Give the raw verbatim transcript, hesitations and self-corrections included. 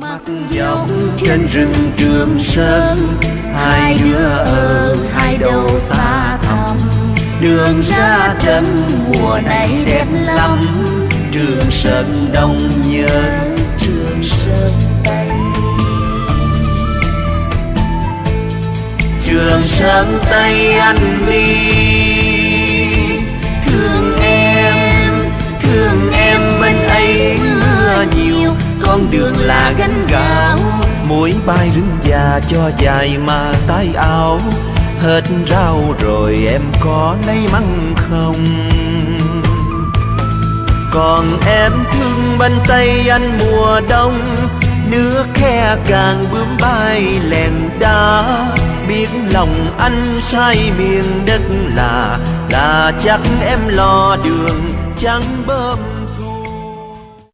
Mặc dọc trên rừng Trường Sơn, hai đứa ở hai đầu xa thẳm. Đường ra trận mùa này đẹp lắm, Trường Sơn Đông nhớ Trường Sơn Tây. Trường Sơn Tây anh đi, thương em, thương em bên ấy mưa nhiều, con đường là gánh gạo, mỗi bay rừng già cho dài mà tay áo. Hết rau rồi em có lấy măng không? Còn em thương bên Tây anh mùa đông, nước khe càng bướm bay lèn đá. Biết lòng anh say miền đất là, là chắc em lo đường trắng bơm.